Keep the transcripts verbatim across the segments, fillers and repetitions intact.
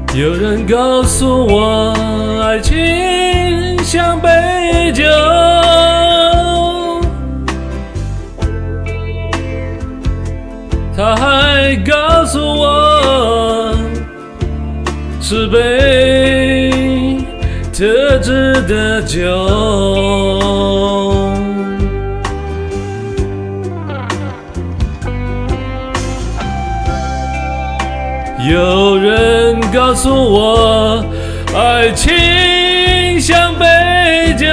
有人告诉我，爱情像杯酒，他还告诉我，是杯特制的酒。有人告诉我，爱情像杯酒，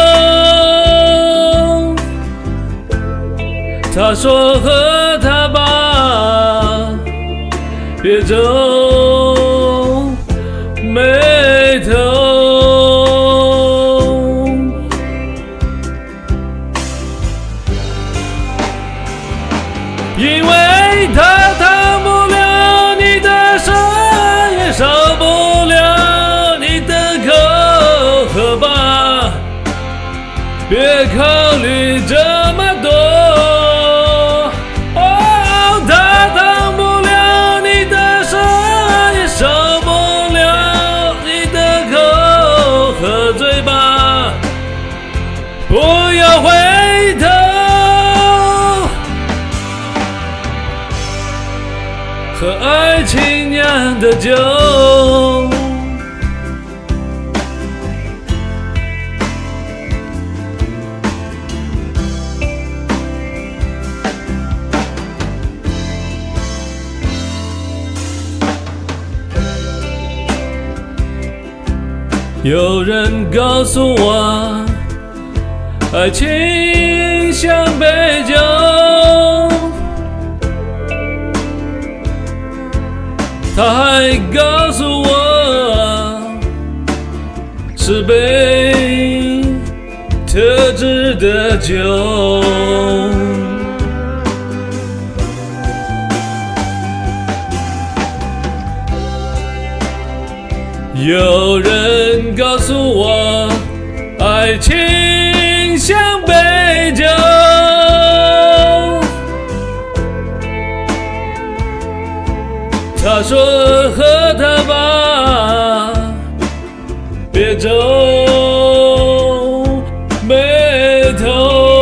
他说喝它吧，别皱眉头，因为它烫不了你的手，也烧不了你的口，喝吧，别考虑这么多。哦，它烫不了你的手，也烧不了你的口，喝醉吧，不要回头。和爱情酿的酒，有人告诉我，爱情像杯酒，他还告诉我，是杯特制的酒。有人告诉我，爱情像杯酒，他说喝它吧，别皱眉头。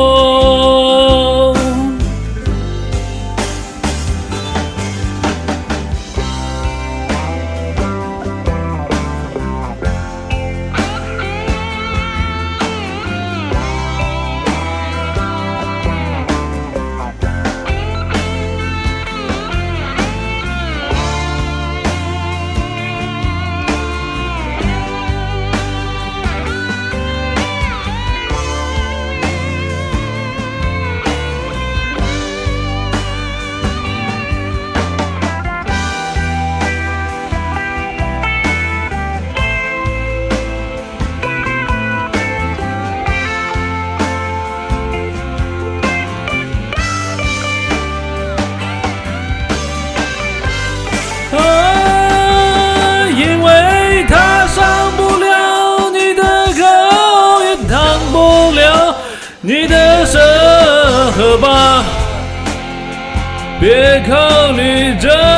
你的手，喝吧，别考虑这